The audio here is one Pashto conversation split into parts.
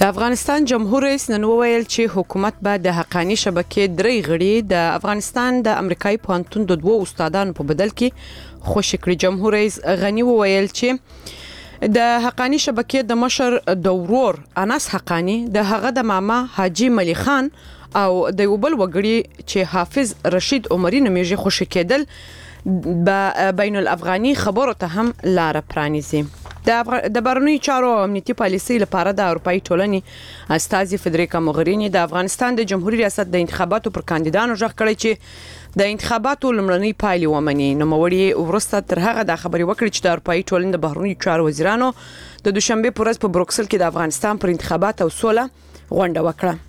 د افغانستان جمهور رئیس نن وویل چې حکومت به د حقانی شبکې درې غړي د افغانستان د امریکایي پوهنتون د 2 استادانو په بدل کې خوشی کړي. جمهور رئیس غنی وویل چې د حقانی شبکې د مشر د ورور انس حقانی د هغه د ماما حاجی ملي خان او د یو بل وګړي چې حافظ رشید عمري نومیږي خوشی کېدل بین الافغاني خبرو ته هم لار پرانیزي. د بهرنیو چارو او امنیتي پالیسۍ لپاره د اروپאי ټولنې استازي فدریکا موغرینی د افغانستان د جمهوریت ریاست د انتخاباتو پر کاندیدانو ژغ کړی چې د انتخاباتو لومړنۍ پایلې ومني. نوموړي ورسته تر هغه د خبري وکړي چې د اروپאי ټولنې د بهرنیو چارو وزیرانو د دوشنبه پر ورځ په بروکسل کې د افغانستان پر انتخابات او سوله غونډه وکړه.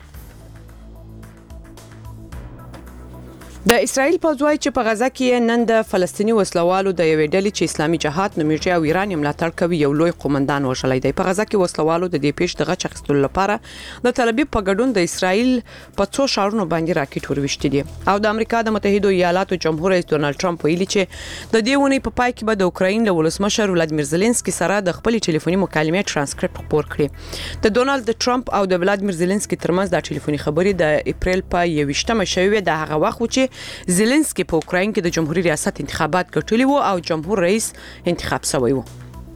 د اسرائیل پوځوي چې په غزا کې نن د فلسطینی وسلوالو د یوې ډلې چې اسلامي جهاد نومیږي او ایران یې ملاتړ کوي یو لوی قومندان وشلای دی. په غزا کې وسلوالو د دې پیښ د غچ اخیستلو لپاره د تل ابیب په ګډون د اسرائیل په 2 شهرونو باندې راکټ وروشتي دي او د امریکا د متحده ایالاتو جمهور رئیس ډونالد ټرمپ ویلي چې د دې ونی په پای کې به د اوکراین له ولسمشر ولادیمیر زيلنسکي سره د خپل ټلیفوني مکالمې ترانسکریپټ خپور کړي. د ډونالد ټرمپ او د ولادیمیر زيلنسکي ترمنځ د ټلیفوني خبرې د اپریل په 21مه شوې د هغه وخت چې زيلنسکي په اوکراین کې د جمهوریت ریاست انتخابات ګټلي وو او جمهور رئیس انتخاب شوی وو.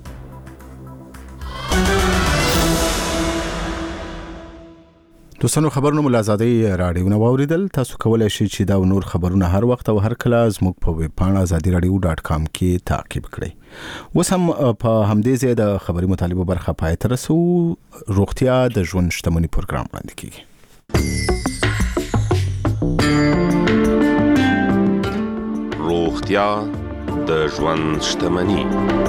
دوستانو خبرونه ملازادي رادیو نواوریدل. تاسو کولای شئ چې دا نور خبرونه هر وخت او هر کله زموږ په ویب پاڼه azadiradio.com کې تعقیب کړئ. اوس هم په همدې ځای د خبري مطالبه برخه پای ته رسو. روغتیا د ژوند شتمنۍ پروګرام وړاندې کیږي. روغتیا د ژوند شتمنۍ.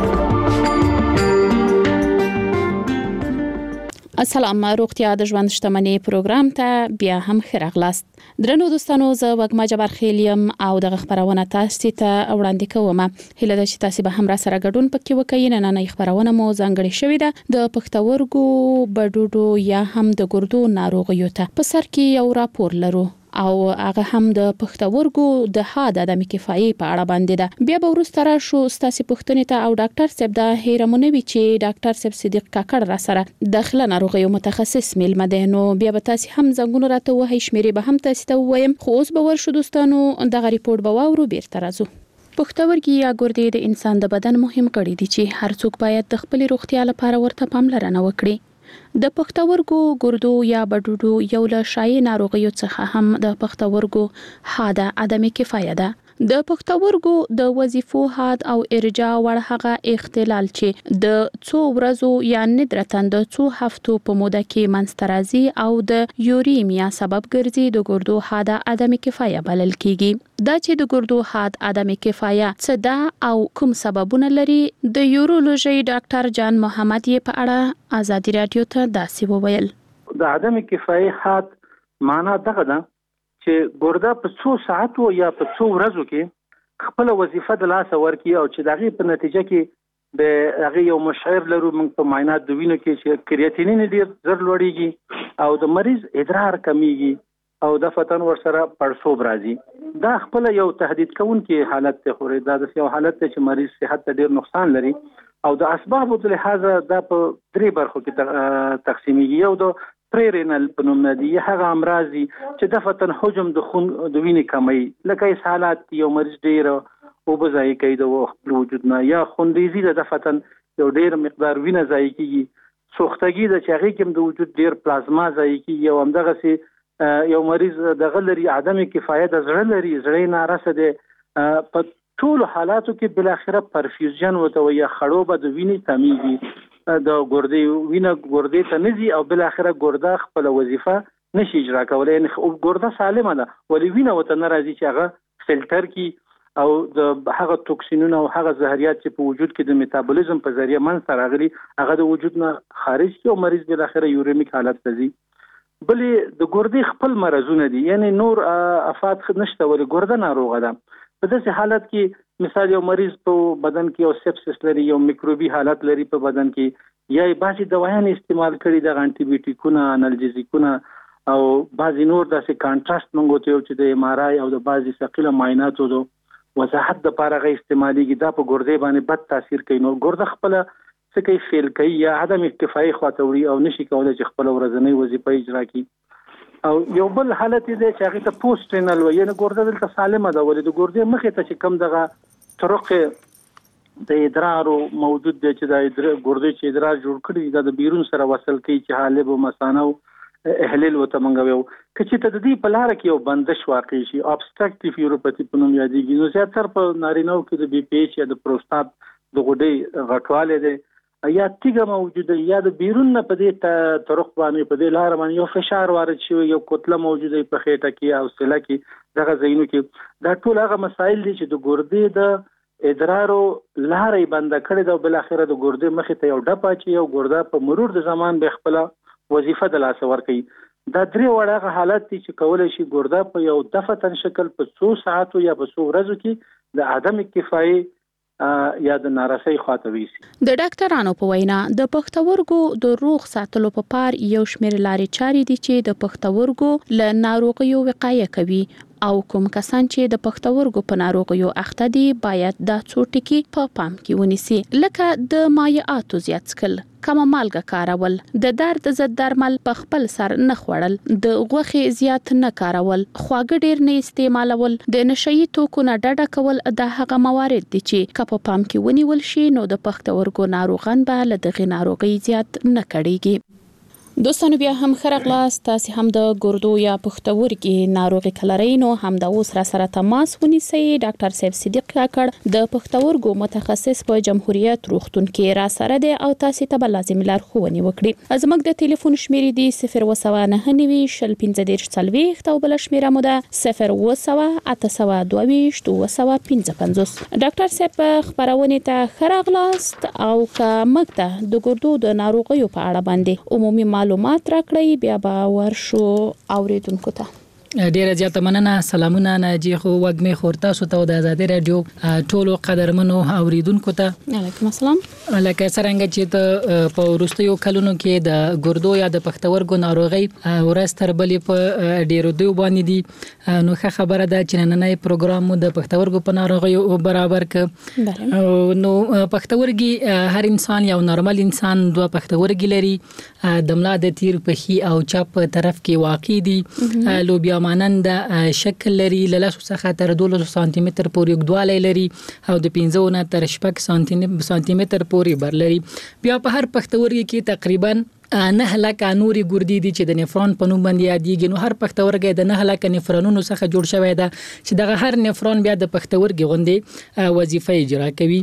السلام، روغتیا د ژوند شتمنۍ پروګرام ته بیا هم خیرغلاست. درنو دوستانو، زه وګما جبر خیلیم او د خبرونه تاسو ته وړاندې کوم. هله د چې تاسو به هم را سره ګډون پکې وکړئ. نن نه خبرونه مو ځانګړي شوې ده د پښتورګو، بډوډو یا هم د ګردو ناروغیو ته. په سر کې یو راپور لرو او هغه هم د پښتورګو د حاد عدم کفایي په اړه باندې ده. بیا به ورسته راشو ستاسو پوښتنې ته او ډاکټر صاحب د هیرمونوي چې ډاکټر صاحب صدیق کاکړ را سره داخله ناروغیو متخصص میلمه ده. نو بیا به تاسو هم زنګونه راته وهي شمیرې به هم تاسو ته وایم. خو اوس به ورشو دوستانو دغه ریپورت به واورو بیرته راځو. پښتورګي یا ګردې د انسان د بدن مهم کړي دي چې هر څوک باید د خپل روغتیا لپاره ورته پاملرنه وکړي. د پښتورګو، ګردو یا بډوډو یو له شایع ناروغیو څخه هم د پښتورګو حاد عدم کفایه ده. د پښتورګو د وظیفو حاد او ارجاع ور هغه اختلال چې د څو ورځو یا ندرتن د څو هفتو په موده کې منسترازي او د یوریمیا سبب ګرځي د ګردو حاد عدم کفایه بلل کیږي. دا چې د ګردو حاد عدم کفایه څه ده او کوم سببونه لري، د یورولوژي ډاکټر جان محمد یې په اړه آزادی رادیو ته داسې وویل. د عدم کفایه حاد معنا دغه ده چې ګرده په 2 ساعتو یا په 2 ورځو کې خپل وظیفه د لاس ورکي او چې دغه په نتیجه کې د هغه یو مشعر لرو موږ په معاینات د وینې کې چې کریاتینین ډیر زر لوړیږي او د مریض ادرار کمیږي او د فتن ورسره پړسوب راځي. دا خپل یو تهدید کوونکی حالت ته خوري. دا د یو حالت ته چې مریض صحت ته ډیر نقصان لري او د اسبابو په لحاظ دا په 3 برخو کې تقسیمېږي. یو د پریرینل پنوم دی هغه امراضي چې د فتن حجم د خون د وینې کمی لکه حالات یو مریض ډیر او بځای کوي د خپل وجود نه یا خوندېزي د فتن یو ډیر مقدار وینه ځای کیږي. سوختګي د چاغي کې د وجود ډیر پلازما ځای کیږي او همدغه سي یو مریض د غلري عدم کفایت د زړه لري، زړه نارسه ده. په ټول حالاتو کې بل اخره پرفیوژن وته یا خړوبه د وینې تمیږي د ګردې وینه ګردې ته نزي او بل اخره ګرده خپل وظیفه نشي اجرا کولای. یعنی ګرده سالمه ده ولی وینه وته ناراضي چې هغه فلټر کی او د هغه توکسینونه او هغه زهريات چې په وجود کې د میټابولیزم په ذریعہ منځ راغلي هغه د وجود نه خارج کی او مریض بل اخره یوریمیک حالت ته ځي. بلې د ګردې خپل مرزونه دي، یعنی نور افات نشته ولی ګرده ناروغه ده. په داسې حالت کې مثال یو مریض په بدن کې یو سپسس لري، یو میکروبي حالت لري په بدن کې، یا بعضي دوايان استعمال کړي د انټي بیوټیکونه، انالجیزیکونه او بعضي نور داسې کانټراست منغو ته چې د ام ار آی او د بعضي ثقيله معایناتو د وضاحت لپاره غي استعماليږي. دا په ګردې باندې بد تاثیر کوي. نو ګرده خپل څه کوي فیل کوي یا عدم اکتفایي خواته وړي او نشي کولای چې خپل ورځنی وظیفه اجرا کړي. او یو بل حالت دی چې هغه ته پوسټ رینال وایي، یعنی ګرده دلته سالمه ده، ولې د ګردې مخې ته چې کم دغه طرق د ادرار موجود دی چې د ګردې چې ادرار جوړ کړي دا د بیرون سره وصل کوي چې حالب او مثانه او احلل وته منغوي کچې ته د دې په لار کې یو بندش واقع شي obstructive neuropathy په نوم یادېږي. نو زیاتره په نارینه‌و کې د بي پی ایچ یا د پروستات د غوډې غټواله دی یا تیګه موجوده یا د بیرون نه په دې طرق باندې په دې لار باندې یو فشار وارد شي، یو کتله موجوده په خېټه کې او سله کې دغه ځایونو کې. دا ټول هغه مسایل دي چې د ګردې د ادرارو لارې بند کړي دا بل اخره د ګردې مخې ته یو ډپا چې یو ګرده په مرور د زمان به خپل وظیفه د لاس ور کوي. دا درې وړه حالت دي چې کولای شي ګرده په یو دفتن شکل په 100 ساعتو یا په 100 ورځو کې د عدم اکتفایي یا د نارسۍ خواته ویسي. د ډاکټرانو په وینا د پښتورګو د روغ ساتلو په پار یو شمېر لارې چارې دي چې د پښتورګو له ناروغیو وقایه کوي او کوم کسان چې د پښتورګو په ناروغیو اخته دي باید دا څو ټکي په پام کې ونیسي، لکه د مایعاتو زیات څښل، کم مالګه کارول، د درد ضد درمل په خپل سر نه خوړل، د غوښې زیات نه کارول، خواږه ډیر نه استعمالول، د نشئی توکو نه ډډه کول. د هغه موارد دي چې په پام کې ونیول شي نو د پښتورګو ناروغان به له دغه ناروغي زیات نه کړيږي. دوستانو بیا هم خرغلاست، تاسو هم د ګردو یا پښتورګي ناروغي کلرئ نو هم د اوس را سره تماس ونیسئ. ډاکټر صاحب صدیق کاکړ د پښتورګو متخصص په جمهوریت روغتون کې را سره دی او تاسو ته لازم لارښوونې وکړي. زموږ د ټلیفون شمیرې دي 019 15 او بل شمیره مو ده 020 822 255. ډاکټر صاحب خبرونه ته خرغلاست او که موږ ته د ګردو د ناروغیو په اړه باندې عمومي معلومات راکړئ بیا به ورشو اوریدونکو ته. ډیره زیاته مننه. سلامونه ناجی خو وګمه خورتا سو ته د آزادۍ رادیو ټولو قدرمنو اوریدونکو ته. علیکم السلام. لکه څنګه چې ته په وروستیو کلونو کې د ګردو یا د پښتورګو ناروغي ورځ تر بلې په ډیرو دی باندې دي، نو ښه خبره ده چې نننۍ پروګرام د پښتورګو په ناروغیو برابر ک. نو پښتورګي هر انسان یو نورمال انسان دوه پښتورګي لري، د ملا د تیر په خي او چپ طرف کې واقع دي. لوبیا مانند شکل لري، له 10 څخه تر 12 سانتي متر پورې اوږدوالی لري او د 15 نه تر 6 سانتي متر پورې بر لري. بیا په هر پښتورګي کې تقریبا 9 لک نوري ګردې دي چې د نفرون په نوم باندې یادېږي. نو هر پښتورګي د 9 لک نفرونونو څخه جوړ شوی دی چې دغه هر نفرون بیا د پښتورګي غوندې وظیفه اجرا کوي.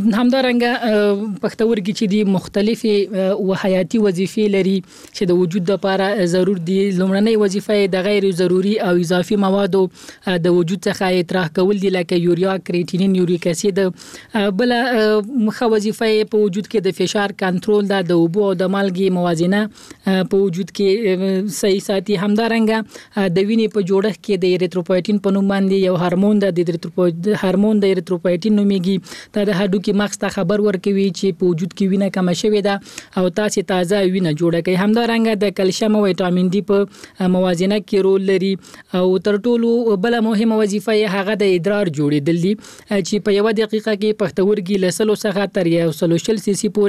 همدارنګه پښتورګي چې دي مختلفې او حیاتي وظیفې لري چې د وجود لپاره ضرور دي. لومړنۍ وظیفه د غیر ضروري او اضافي موادو د وجود څخه اطراح کول دي، لکه یوریا، کریټینین، یوریک اسید. بل مخه وظیفه په وجود کې د فشار کنټرول ده، د اوبو او د مالګې موازنه په وجود کې صحیح ساتي. همدارنګه د وینې په جوړښت کې د ایریتروپویټین په نوم باندې یو هورمون د هورمون د ایریتروپویټین نومېږي. دا د هډوکي مغز ته خبر ورکوي چې په وجود کې وینه کم شوې ده او تاسو تازه وینه جوړه کوي. همدارنګه د کلسیم او ویټامین ډي په موازنه کې رول لري. او تر ټولو بل مهمه وظیفه یې هغه د ادرار جوړېدل دي چې په یو دقیقه کې پښتورګي له 100 څخه تر 100 سی سی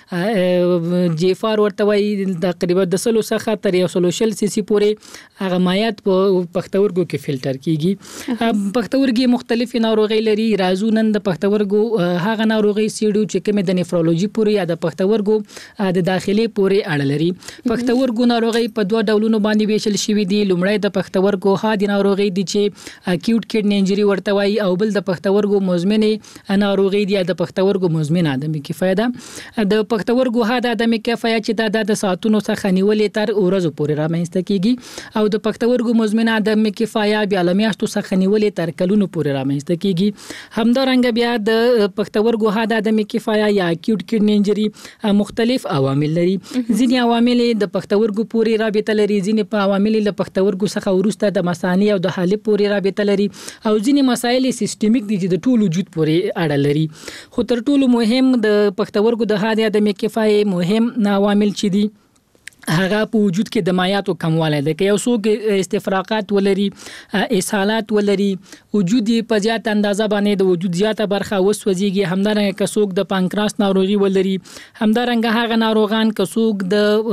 پورې جیفار ورته وایي، تقریبا د 100 څخه تر 100 سی سی پورې هغه مایعات په پښتورګو کې فلټر کیږي. پښتورګي مختلفې ناروغۍ لري. راځو نن د پښتورګو هغه ناروغي سیډو چې کوم د نفرولوژي پورې یا د پښتورګو د داخلي پورې اړه لري. پښتورګو ناروغي په دوه ډولونو باندې ویشل شوی دي. لومړی د پښتورګو هادي ناروغي دي چې اکیوټ کډنی انجری ورته وایي، او بل د پښتورګو مزمنه ناروغي دي د پښتورګو مزمنه عدم کفایت. د پښتورګو هاده عدم کفایت چې د ساعتونو څخه نیولې تر ورځو پورې رامنځته کیږي، او د پښتورګو مزمنه عدم کفایت بیا لمیاشتو څخه نیولې تر کلونو پورې رامنځته کیږي. همدارنګه بیا د پښتورګو هاده عدم کفایت یا اکیوټ کډنی انجری مختلف عوامل لري. ځینې عوامل د پښتورګو پورې رابطه لري، ځینې په عوامل د پښتورګو څخه ورسته د مثانې او د حالب پورې رابطه لري، او ځینې مسایل سیستمیک دي چې د ټول وجود پورې اړه لري. خو تر ټولو مهم د پښتورګو د هاده عدم کفایت مهم عوامل چې دي هغه په وجود کې د مایعاتو کموالی دی. که یو څوک استفراغات ولري، اسهالات ولري، وجود په زیات اندازه باندې د وجود زیاته برخه وسوځيږي. همدارنګه که څوک د پانکراس ناروغي ولري، همدارنګه هغه ناروغان که څوک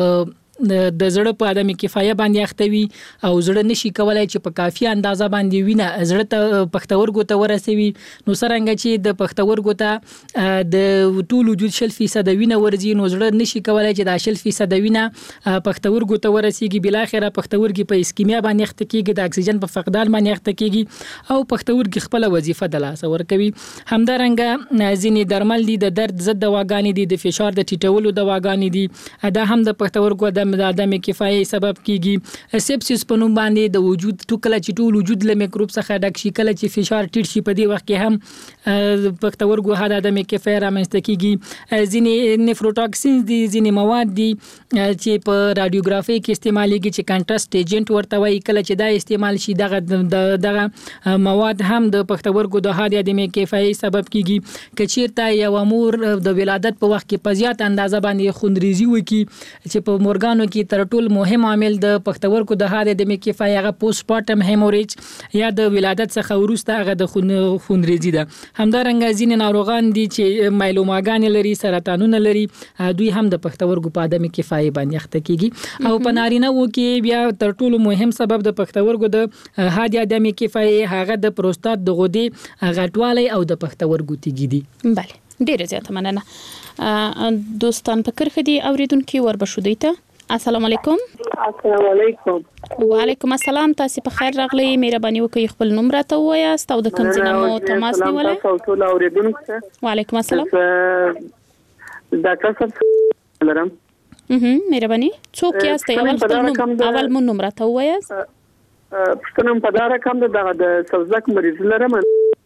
د زړه په عدم کفایه باندې اختوي او زړه نشي کولای چې په کافي اندازه باندې وینه زړه ته پښتورګو ته ورسوي، نو څرنګه چې د پښتورګو ته د ټول وجود 100% وینه ورځي، نو زړه نشي کولای چې د 100% وینه پښتورګو ته ورسیږي. بل اخره پښتورګي په اسکیمیا باندې اخته کیږي، د اکسیجن په فقدان باندې اخته کیږي او پښتورګي خپل وظیفه د لاس ورکوي. همدارنګه ځینې درمل دي د درد ضد دواګانې دي، د فشار د ټیټولو دواګانې دي، دا هم د پښتورګو د عدم کفایه سبب کیږي. سپسیس په نوم باندې د وجود کله چې ټول وجود له میکروب څخه ډک شي، کله چې فشار ټیټ شي، په دې وخت کې هم پښتورګو د عدم کفایه رامنځته کیږي. ځینې نیفروټاکسینز دي، ځینې مواد دي چې په رادیوګرافي کې استعمالېږي چې کانټراسټ ایجنټ ورته وایي. کله چې دا استعمال شي، دغه مواد هم د پښتورګو د عدم کفایه سبب کیږي. که چیرته یو مور د ولادت په وخت کې په زیات اندازه باندې خوندریزي وکړي، چې په مورګانو کې تر ټولو مهم عامل د پښتورګو د عدم کفایه هغه پوسټ پارټم هیموریج یا د ولادت څخه وروسته هغه د خوندریزي ده. همدارنګه ځینې ناروغان دي چې مایلوماګان لري، سرطانونه لري، دوی هم د پښتورګو په عدم کفایه باندې اخته کیږي. او په نارینه‌و کې بیا تر ټولو مهم سبب د پښتورګو د عدم کفایه هغه د پروستات د غدې غټوالی او د پښتورګو تیږي دي. بله، ډیره زیاته مننه. دوستان په کرخه دي اوریدونکو وربشو دی ته. السلام علیکم. السلام علیکم. وعلیکم السلام. تاسو په خیر راغلی. مهرباني وکړئ خپل نوم راته ووایاست او د کوم ځای نه مو تماس نیولای. ټول اوریدونکو وعلیکم السلام. ډاکټر صاحب لرم. مهرباني. څوک یاست؟ اول مو نوم راته ووایاست. پښتنم په دار کم د سوزک مریض لرم.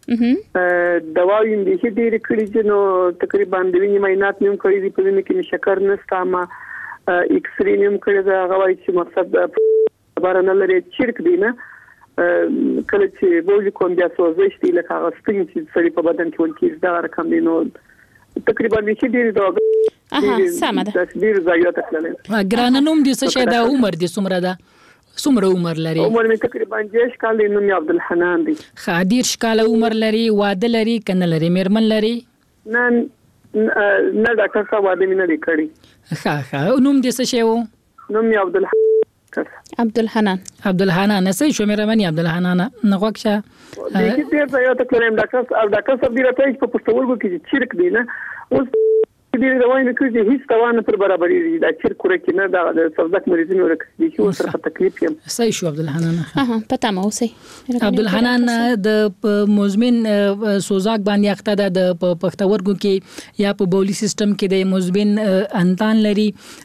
دواوی اندېښې ډېرې کړي چې نو تقریبا د وینې معاینات مې هم کړي دي، په وینې کې شکر نشته، ما ایکس رې مې هم کړی ده. هغه وایي چې مقصد خبره نه لري، چرک دی نه. کله چې بول کوم بیا سوزش دی لکه هغه سپین چې سړي په بدن کې ولکېږي، دغه رقم دی. نو تقریبا چې ډېرې دواګانې سمه ده. ډېر ځایونه ته تللی. ګرانه نوم دې څه شی ده؟ عمر دې څومره ده؟ څومره عمر لري؟ عمر مې تقریبا 10 کال دی. نوم مې عبدالحنان دی. ښه، 10 کاله عمر لري. واده لري که نه لري؟ میرمن لري؟ نه ډاکټر صاحب واده مې نه دی کړی. ښه، نوم دې څه شی و؟ نوم مې عبدالحنان. عبدالحنان صحیح شو مهرباني. عبدالحنان نه غوښه دې ډېر ځای ته کړم. ډاکټر صاحب دې راته په پښتورګو کې چرک دی نه، اوس دې دوای نه کوي، هیڅ توان پر برابرې دا چرک ورکې نه، دا سوزک مریضینو ورکې دي چې اوس سره تکلیف یم. صحیح شو عبدالحنان. پته مو اوسئ. عبدالحنان د مزمن سوزاک باندې اخته ده، د پښتورګو کې یا په بولی سیستم کې د مزمن انتان لري.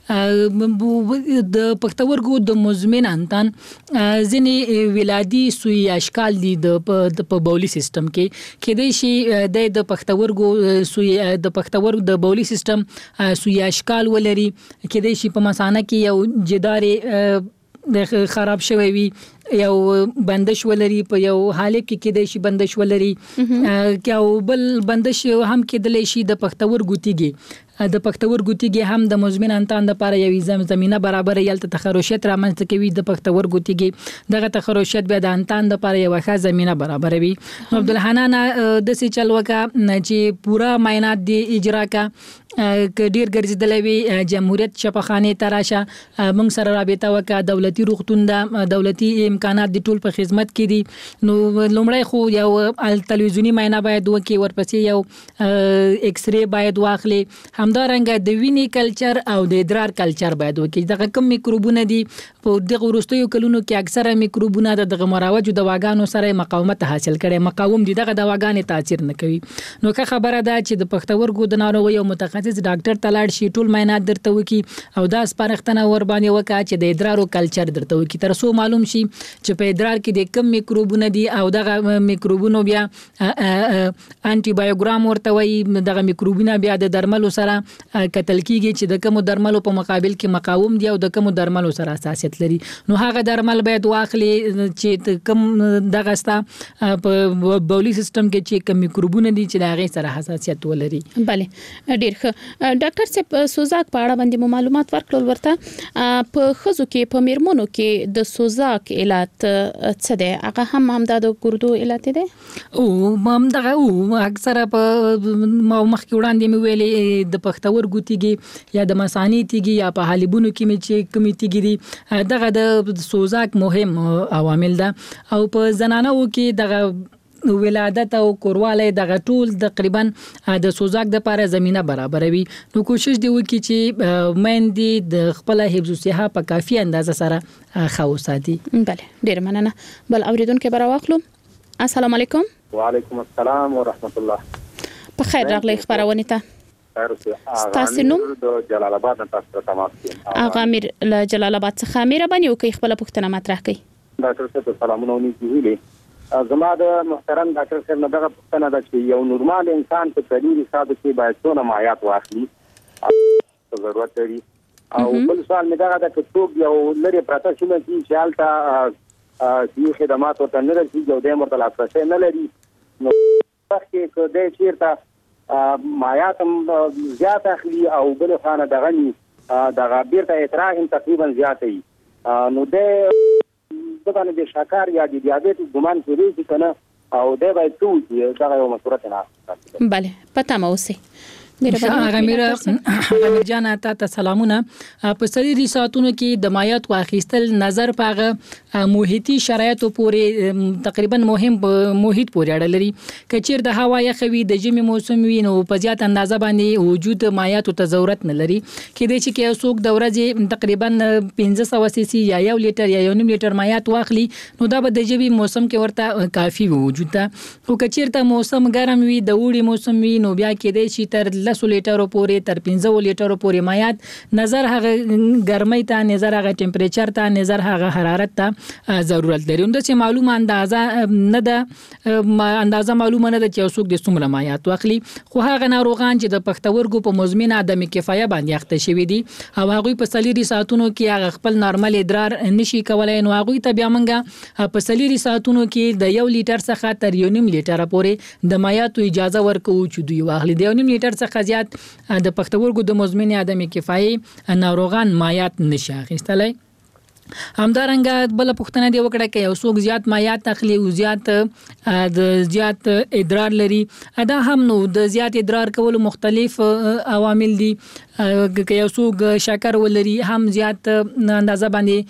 د پښتورګو د مزمن انتان ځینې ولادي سوی اشکال دي په بولی سیستم کې دی شي د پښتورګو سوی د پښتورګو د بولی سیستم سوی اشکال ولري. کې دی شي په مثانه کې یو جدارې خراب شوی وي، یو بندش ولري، په یو حالت کې د شي بندش ولري، یو بل بندش هم کېدلی شي د پښتورګو تیږي. د پښتورګو تیږي هم د مزمن انتان لپاره یو زمینه برابر یلته تخرشات رامنځته کوي. د پښتورګو تیږي دغه تخرشات به د انتان لپاره یو ښه زمینه برابروي. عبدالحنان د سې چل وکا چې پورا معاینات دی اجرا کا، ک ډیر ګرځیدلې وي جمهوریت شفاخانه تراشه موږ سره رابطه وکا. دولتي روغتون دا دولتي امکانات د ټول په خدمت کې دي. نو لومړی خو یو تلویزیونی معاینه باید وکي، ورپسې یو ایکس ری باید واخلي، همدارنګه د وینې کلچر او د ادرار کلچر باید وکي. دغه کم میکروبونه دي په دغه وروستیو کلونو کې اکثره میکروبونه دغه مروجو دواګانو سره مقاومت حاصل کړي، مقاوم دي، دغه دواګانې تاثیر نه کوي. نو که خبره ده چې د پښتورګو د ناروغۍ یو متخصص ډاکټر تلاړ شي، ټول معاینات درته وکي او دا سپارښتنه ور باندې وکا چې د ادرارو کلچر درته وکي، تر څو معلوم شي چې په ادرار کې د کم میکروبونه دي او دغه میکروبونو بیا انټي بایوګرام ورته وایي. دغه میکروبونه بیا د درملو سره کتل کیږي چې د کوم درملو په مقابل کې مقاوم دي او د کوم درملو سره حساسیت لري. نو هغه درمل باید واخلي چې کوم دغه ستا په بولی سیستم کې چې کوم میکروبونه دي چې د هغه سره حساسیت ولري. بله ډیر ښه. ډاکټر صاحب سوزاک په اړه باندې معلومات ورکړل ورته په خزو کې په میرمنو کې د سوزاک علت څه دی هغه هم د ګردو علت دی او هم دغه اکثره په مخکې وړاندې مې ویلې د پښتورګو تیږي یا د مثانې تیږي یا په حالبونو کې مې چې کومې تیږي دي دغه د سوزاک مهم عوامل ده او په زنانو کې دغه ولادت او کورواله دغه ټول تقریبا د سوزاک د لپاره زمينه برابروي نو کوشش دی وکړي چې مېندې د خپل حفظ الصحه په کافي اندازه سره خوساتي. بله ډیر مننه. بل اوریدونکو به راوخلو. السلام علیکم. وعلیکم السلام ورحمت الله. په خیر راغلی خبرونه ته. تاسو نوم د جلال آباد نه تاسو ته تماس کوم. اغه امیر له جلال آباد څخه امیر باندې او کوي خپل پوښتنه مطرح کړي. ډاکټر صاحب سلامونه ویلي زما د محترم ډاکټر صاحب نه دغه پوښتنه ده چې یو نورمال انسان په کلیوي حساب کې باید څونه مایات واخلي ضرورت لري او بل سوال مې دغه د کڅوب یو لري پراته شنه چې حالت چې خدمات ورته نه رسي یو د مرتل افسه نه لري نو وخت کې د چیرته مایات زیات اخلي او بل خانه دغه دغه بیرته اعتراض تقریبا زیات وي نو د باندې د شکر یا د دیابت ګمان کوي چې کنه او د باید ټول دغه یو مصورت نه. بله پته مو اوسه. غمیر جان ته سلامونه. په سری ساعتونو کې د مایات واخیستل نظر پاغه محیطي شرایطو پورې تقریبا مهم محیط پورې اړه لري. کچیر د هوا یخوي د ژمي موسم وي نو په زیات اندازه باندې وجود مایاتو ته ضرورت نه لري. کېدای شي کې څوک د ورځې تقریبا 1500 سي سی یا 1 لیټر یا 1.5 لیټر مایات واخلي نو دا به د ژمي موسم کې ورته کافي وجود ده. او کچیر ته موسم ګرم وي د وړي موسم وي نو بیا کېدای شي تر 10 لیټرو پورې تر 15 لیټرو پورې مایات نظر هغه ګرمۍ ته نظر هغه ټمپریچر ته نظر هغه حرارت ته ضرورت لري. نو چې معلومه اندازه نه ده معلومه نه ده چې څوک د څومره مایات واخلي خو هغه ناروغان چې د پښتورګو په مزمن عدم کفایه باندې اخته شوی دي او هغه په سلیری ساعتونو کې هغه خپل نارمل ادرار نشي کولای نو هغه ته بیا منګه په سلیری ساعتونو کې د 1 لیټر څخه تر 1.5 لیټر پورې د مایاتو اجازه ورکو چې دوی واخلي. د 1.5 لیټر څخه زیات د پښتورګو د مزمن عدم کفایه ناروغان مایات نشي اخیستلای. همدارنګه بل پوښتنه دی وکړه چې یو څوک زیات مایات اخلي او زیات ادرار لري دا هم نو د زیات ادرار کول مختلف عوامل دي. که یو څوک شکر ولري هم زیات اندازه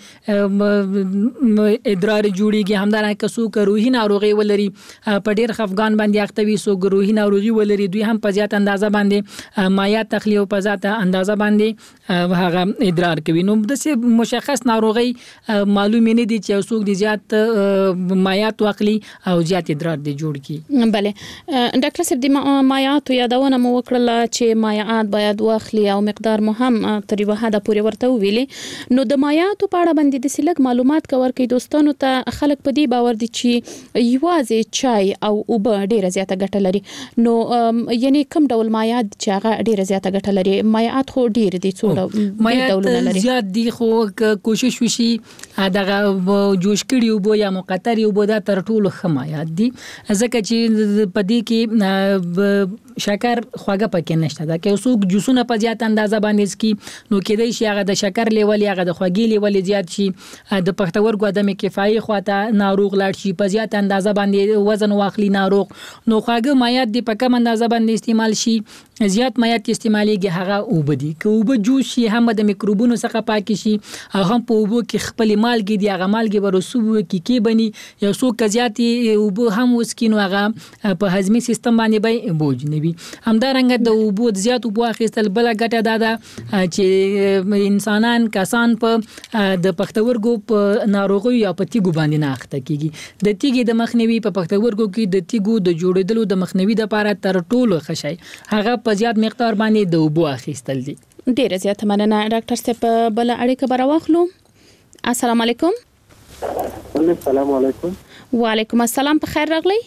باندې ادرار جوړيږي. همدارنګه که څوک روحي ناروغي ولري په ډیر خفګان باندې اختوي څوک روحي ناروغي ولري دوی هم په زیات اندازه باندې مایات اخلي او په ذات اندازه باندې هغه ادرار کوي. نو د مشخص ناروغي معلومه نه دي چې څوک دي زیات مایات واخلي او زیات ادرار دي جوړ کی. بله ډاکټر صاحب د مایات یادونه مو وکړه چې مایات باید واخلي او مقدار مهم تر یو حد پورې ورته ویلي. نو د مایاتو په اړه باندې د سلګ معلومات کور کوي دوستانو ته خلک په دې باور دي چې یوازې چای او اوبه ډیره زیاته ګټه لري. نو یعنی کوم ډول مایات چې هغه ډیره زیاته ګټه لري؟ مایات خو ډیر دي څو ډولونه لري زیات دي خو کوشش وشي دغه جوش کړي وبو یا مقطر وبو دا تر ټولو خمایات دي ځکه چې په دې کې شکر خواږه پکې نشته دا که څوک جوسونه په زیات اندازه باندې سکي نو کېدای شي هغه د شکر لیول یا هغه د خوږی لیول زیات شي د پښتورګو عدم کفایي خواته ناروغ لاړ شي په زیات اندازه باندې وزن واخلي ناروغ. نو خواږه مایات د په کم اندازه باندې استعمال شي زیات مایات استعماليږي هغه وبدي که وب جوش شي هم د میکروبونو څخه پاک شي او هم په وبو کې خپل مالګي دی هغه مالګي ورسوب کې بني یو څوک زیات وب هم وسکینو هغه په هضمي سیستم باندې به بوج نه وي. همدارنګه د وبو زیات وبو اخیستل بل ګټه ده چې انسانان کسان په د پښتورګو په ناروغي یا په تیګو باندې نه اخته کیږي. د تیګي د مخنیوي په پښتورګو کې د تیګو د جوړېدلو د مخنیوي لپاره تر ټولو خشای هغه په زیات مقدار باندې د وبو اخیستل دي. ډیره زیاته مننه ډاکټر صاحب. بل اړیکه به راوخلو. السلام علیکم. السلام علیکم. وعلیکم السلام. په خیر راغلی.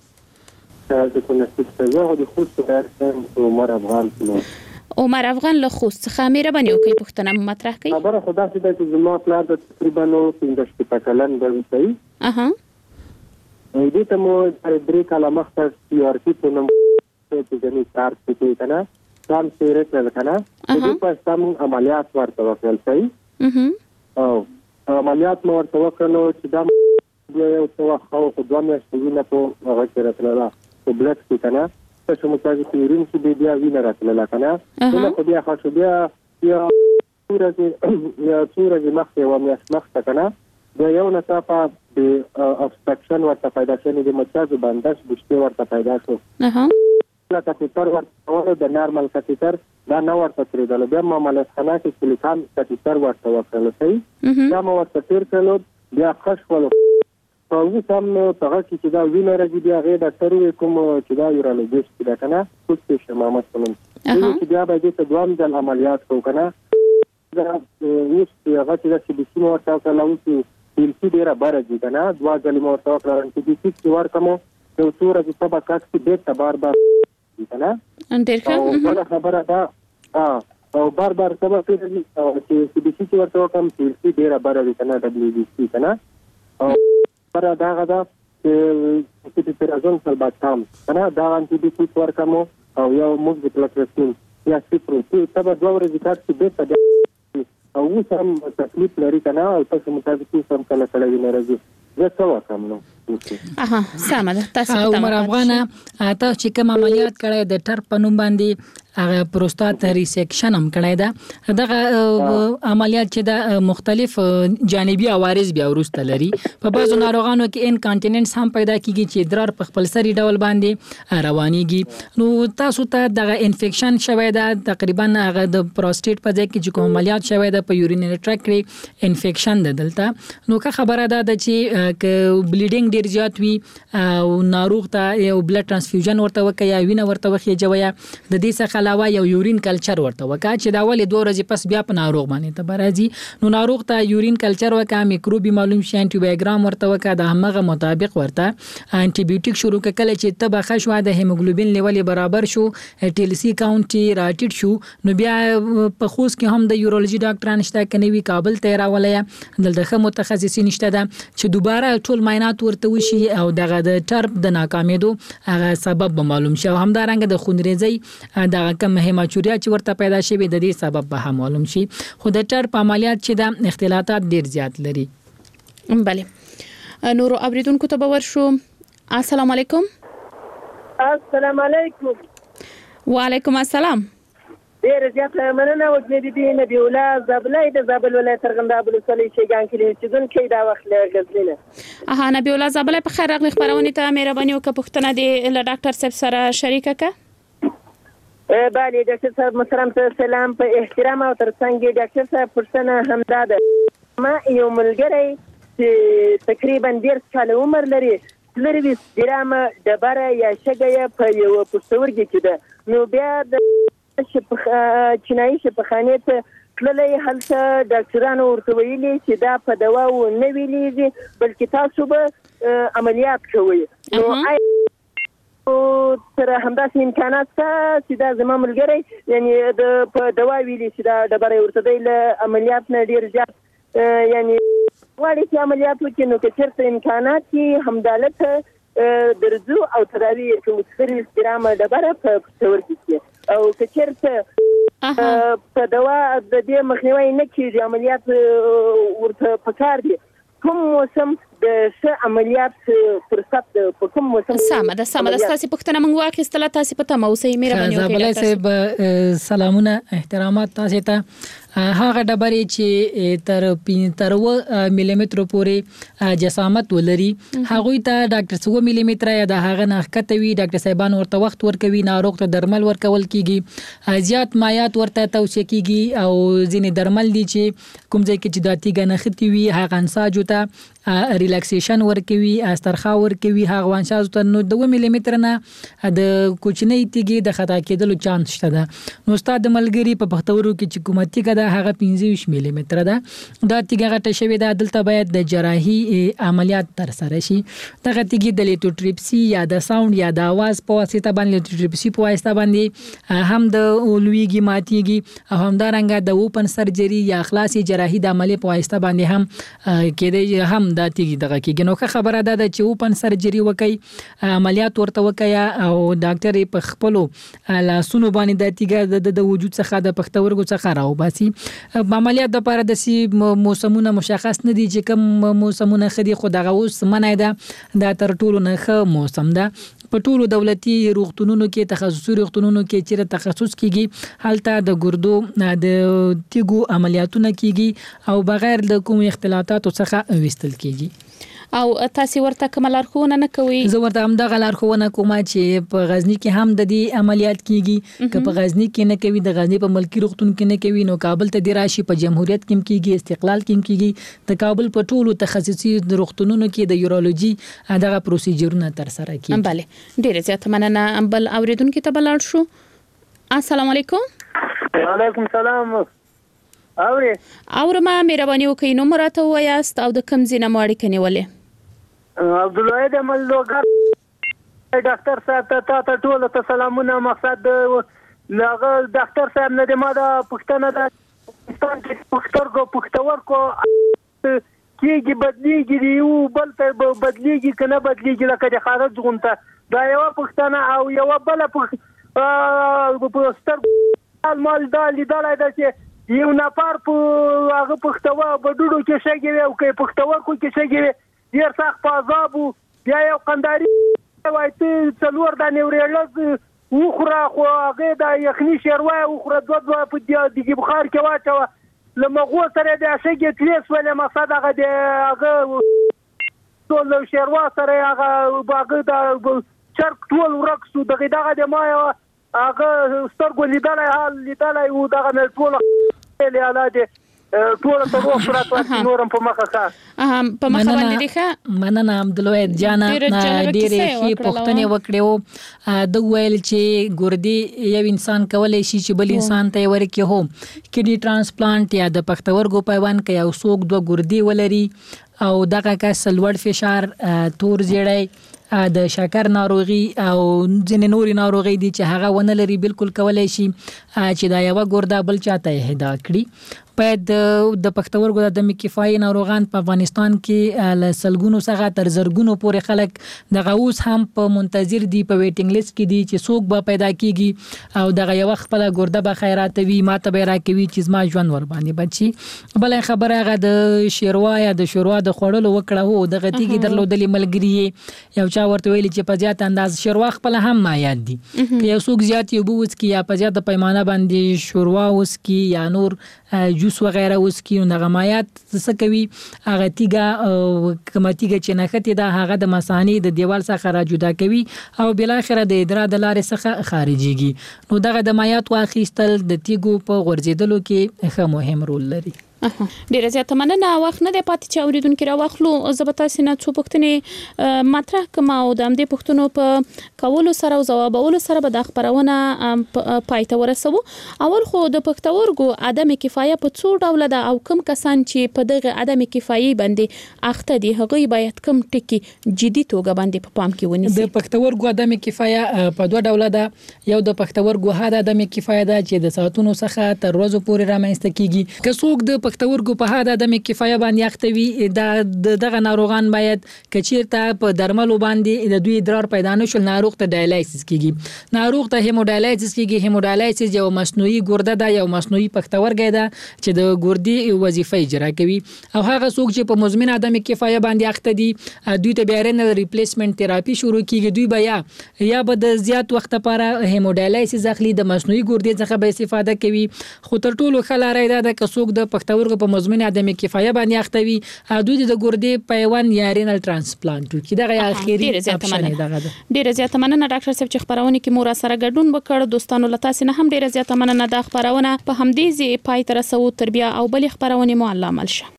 عمر افغان له خوست څخه مهرباني وکړئ پوښتنه مطرح کړئ. خبره خدا چې د زما پلار د تقریبا 15 کلن دی. دې ته مو 3 کاله مخکې CRP په نوم په ځینې کار کوي کنه سام سیرت لکنه دې په سم عملیات ورته وکړل صحیح او عملیات مو ورته وکړلو چې دا یو څه خو دوه میاشتې نه په هغه کې راتله په بلډ کې کنه څه مو تاسو یورین کې بیا وینه راتله کنه نو په بیا خاصه بیا صورت مخته و میاش مخته کنه دا یو نصافه د ابستراکشن ورته پیدا شوی د مچازو باندې بشته ورته پیدا شو لا کاتیتر ورته د نارمل کاتیتر دا نو ورته تریدل بیا معاملات خانه کې سلیکان کاتیتر ورته وکړل صحیح دا مو ورته تیر کړو بیا خشول په وسم په هغه کې چې دا وینه راځي بیا غیر ډاکټر کوم چې دا یورولوژیست دا کنه څه څه معاملات کوم چې بیا به د دوام د عملیات کو کنه دا اوس هغه چې د سیبسی مو ورته کړل چې سیبسی ډیره بارځي کنه دوا ځلې مو ورته کړل چې د سیبسی ورکمو یو څوره چې سبا کاټ کې به بار کنه ډیر ښه دا خبره ده او بار سبا کې چې سیبسی ورته کوم سیبسی ډیره بارځي کنه دبليو بي سي کنه او پر دا غدا چې پیرازون سلباتام کنه دا انټي بیوټیک ورکمو او یو موږ د پلاکرسین یا سپرو چې سبا دوه ورځې کار کې به او سم تکلیف لري کنه او تاسو مطابق سم کله ویني راځي زه څه وکم نو سم ده تاسو عمر افغان تاسو چې کوم عملیات کړی د ټر په نوم باندې هغه پروستات ریسیکشن هم کړی دا دغه عملیات چې د مختلف جانبي عوارض بیا ورسته لري په بعضو ناروغانو کې انکانټیننس هم پیدا کیږي چې ادرار په خپل سری ډول باندې روانيږي نو تاسو ته دغه انفیکشن شوی دا تقریبا هغه د پروستات په ځای کې چې کوم عملیات شوی دا په یورینری ټریک انفیکشن ده دلته نو که خبره ده چې بلیډینګ ډیر زیات وي او ناروغ ته یو بلډ ترانسفیوژن ورته وکړي یا وینه ورته وخی جوړه د دې څخه علاوه یو یورین کلچر ورته وکړي چې دا ولې 2 ورځې پس بیا په ناروغ باندې ته راځي نو ناروغ ته یورین کلچر وکړي میکروبي معلوم شي انټي بایوګرام ورته وکړي د همغه مطابق ورته انټي بیوټیک شروع کړي چې تبه خشوه د هیموګلوبین لیول برابر شو ټي ال سي کاونټ راټیټ شو نو بیا په خوست کې هم د یورولوژي ډاکټران شته کني وی کابل ته راولې دلته متخصصین شته دا چې دوباره ټول معاینات ورته وشي او دغه د ټرپ د ناکامیدو هغه سبب معلوم شي همدارنګه د خونریزي دغه کم هیماچوریا چې ورته پیدا شي د دې سبب به معلوم شي خو د ټرپ عملیات چې د اختلالات ډیر زیات لري بله نورو اوریدونکو ته باور شو السلام علیکم السلام علیکم وعلیکم السلام ډیر زیات مننه وګړي دي نبی الله زابلای د زابل ولایت ارغنداب ولسوالۍ شیګان کې چې دن کې دا وخت لګزلینه نبی الله زابلای په خیر راغلی خبرونه ته مهرباني وکړه پښتنه دی له ډاکټر صاحب سره شریکه کا بله ډاکټر صاحب محترم ته سلام په احترام او ترڅنګ ډاکټر صاحب پښتنه همدا ده ما یو ملګری چې تقریبا 10 کال عمر لري لري ګرامه ډبره یا شګه په یو پښتورګي کې ده نو بیا د چینایي شفاخانه ته تللې هلته ډاکټرانو ورته ویلي چې دا په دوا و نه ویلېږي بلکې تاسو به عملیات کوئ نو تر همداسې امکانات چې دا زما ملګری یعنی د په دوا ویلي چې دا ډبره ورته دی له عملیات نه ډیر زیات یعنی غواړي چې عملیات وکړي نو که چېرته امکانات کې همدالته درځو او تداوی یې کوو 30 ګرامه ډبره په پښتورګي کې او که چېرته په دوا د دې مخنیوی نه کېږي عملیات ورته پکار دي کوم موسم د څه عملیات فرصت په کوم موسم سمه ده تاسو پښتنه موږ واخیستله تاسو په تمه اوسئ مهرباني وکړئ زابلای صاحب سلامونه احترامات تاسو ته هغه ډبرې چې تر 2 ملي متر پورې جسامت ولري هغه ته ډاکټر 2 ملي متر یا د هغه نه کته وی ډاکټر صاحبان ورته وخت ورکوي ناروغ ته درمل ورکول کیږي زیات مایات ورته توصیه کیږي او ځینې درمل دي چې کوم ځای کې چې د تیګه نه ختی وي هغه انساج ته ریلیکسیشن ورکوي استرخا ورکوي هغه وانشاز ته نو 2 ملي متر نه د کوچنی تیګي د خطا کېدلو چانس شته ده نو استاد ملګری په پختورو کې چې کومتي کده هغه 25 ملي متر ده دا تیګه غټه شوی ده دلته باید د جراحي عملیات تر سره شي دغه تیګي د لیټوټریپسي یا د ساوند یا د आवाज په واسطه باندې لیټوټریپسي په واسطه باندې هم د اولویږي ماتيږي او هم دارنګه د اوپن سرجری یا خلاصي جراحي د عملیات په واسطه باندې هم کېدای هم د تیګي دغه کېږي. نو خبره ده چې اوپن سرجری وکي عملیات ورته وکي او ډاکټر په خپل لاسونو باندې د تیګه د وجود څخه د پښتورګو څخه راوباسي. عملیات د لپاره د سی موسمونه مشخص نه دي چې کوم موسمونه خدي خو دغه اوس منای ده دا تر ټولو نه ښه موسم ده. په ټولو دولتي روغتونونو کې تخصصي روغتونونو کې چې تخصص کیږي هلته د ګردو د تیګو عملیاتونه کیږي او بغیر د کوم اختلالاتو څخه وستل کیږي. او تاسو ورته کوم لارښوونه نه کوي؟ زه ورته هم دغه لارښوونه کوم چې په غزنی کې هم د دې عملیات کیږي که په غزنی کې نه کوي د غزنی په ملکی روغتون کې نه کوي نو کابل ته دی راشي په جمهوریت کې کیږي استقلال کې کیږي د کابل په ټولو تخصصي روغتونونو کې د یورولوژي دغه پروسیجرونه تر سره کیږي. بله ډیره زیاته مننه. بل اوریدونکو ته بلار شو. السلام علیکم. وعلیکم السلام. اورما مهرباني وکړئ نو مراته وایاست او د کوم ځای نه مو اړیکه نیولې؟ عبدالواحد ملوګر ډاکټر صاحب ته ټول ته سلامونه. مقصد لغه ډاکټر صاحب نه د ما د پښتنه د پاکستان کې پښتورګو کېږي بدلیږي یو بل ته بدلیږي کنه بدلیږي لکه د خارج غونته دا یو پښتنه او یو بل پښتر مال دا لیدلای دا چې یو نفر په هغه پښتوا بډوډو کې شګي او کې پښتورګو کې شګي ډیر سخت پازابو بیا یو قنداري وایته څلور د نیورولوژ وخره خو هغه د یخني شروای وخره دوه په دغه بخار کې واچو لمغو سره د شګي تلیس ولې مقصد هغه د هغه ټول شروای سره هغه د چرک ټول ورکسو دغه د ما هغه سترګو لیدلای او دغه ټول له الاده ټول ته وفرات نورم په مخه په مخه باندې ښه مننه عبدالواحد جان ډېرې ښې پوښتنې وکړې د ویل چې ګردي یو انسان کولای شي چې بل انسان ته ورکړي هو کډنی ترانسپلانت یا د پښتورګو پیوند کوي او څوک دوه ګردي ولري او دغه کس لوړ فشار تور زیړی د شکر ناروغي او ځینې نورې ناروغي دي چې هغه ونه لري بالکل کولای شي چې دا یو ګرده بل چاته هدا کړي. باید د پښتورګو د دمه کفایي ناروغان په افغانستان کې له سلګونو څخه تر زرګونو پورې خلک دغه اوس هم په منتظر دي په ویټینګ لیست کې دي چې څوک به پیدا کیږي او دغه یو خپل ګرده به خیرات وي ماته به راکوي چې ما ژوند ور باندې بچي. بل خبره هغه د شوروا یا د شوروا د خوړلو وکړه هو دغه تیږي درلودلې ملګری یو چا ورته ویل چې په زیات انداز شوروا خپل هم مایات دي که یو څوک زیات یو بوس کی یا په زیات پیمانه باندې شوروا اوس کی یا نور جوس وغیرہ اوس کی نو غمایات څه کوي هغه تیګه کماتیګه چې نخته دا هغه د مسانی د دیوال څخه را جدا کوي او بل اخر د ادرار د لارې څخه خارجيږي نو دغه د مایات واخیستل د تیګو په غورځیدلو کې ښه مهم رول لري. ډیره زیاته مننه. وخت نه دی پاتې چې اوریدونکو راوخلو زبتا سینه څو پوښتنې مطرح کما او د امدې پوښتنو په کولو سره او جوابولو سره به د خبرونه پایته ورسوو. اول خو د پښتورګو عدم کفایه په څو ډول ده او کوم کسان چې په دغه عدم کفایي باندې اخته دي هغه باید کوم ټکی جدي توګه باندې په پام کې ونیسي. د پښتورګو عدم کفایه په دوه ډول ده. یو د پښتورګو هدا عدم کفایه ده چې د ساعتونو څخه تر ورځې پورې رامنځته کیږي. که څوک د پښتورګو په هدا د کفایه باندې اختوي دغه ناروغان باید کچیرته په درملو باندې د دوی ادرار پیدا نشول ناروغ ته ډایلایسیس کیږي. ناروغ ته هیموډایلایسیس کیږي. هیموډایلایسیس یو مصنوعي ګرده ده یو مصنوعي پښتورګی ده چې د ګردي وظیفه اجرا کوي او هغه څوک چې په مزمن عدم کفایه باندې اخته دي دوی ته بیا رینل ریپلیسمنت تراپی شروع کیږي. دوی بیا یا به د زیات وخت لپاره هیموډایلایسیس اخلي د مصنوعي ګردې څخه به استفاده کوي. خو تر ټولو خلاره ده د څوک د پښتورګو په مزمن عدم کفایه باندې اختوي دوی د ګردې پیوند یا رینل ترانسپلانت کی دغه اخیری اپشن دغه. ډیره زیاته مننه ډاکټر صاحب چې خبرونه کې مور سره ګډون وکړ. دوستانو لتا سینه هم ډیره زیاته مننه د خبرونه په همدې ځای پای تر سو تربیه او بل خبرونه مو الله ملشه.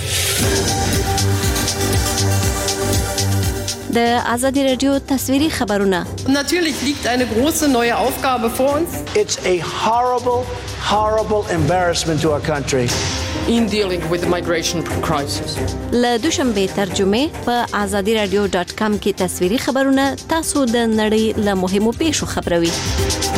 د آزادی رادیو تصویری خبرونه. Natürlich liegt eine große neue Aufgabe vor uns. It's a horrible embarrassment to our country. In dealing with the migration crisis. له دوشنبه ترجمه په azadiradio.com کې تصویری خبرونه تاسو د نړۍ له مهمو پیښو خبروي.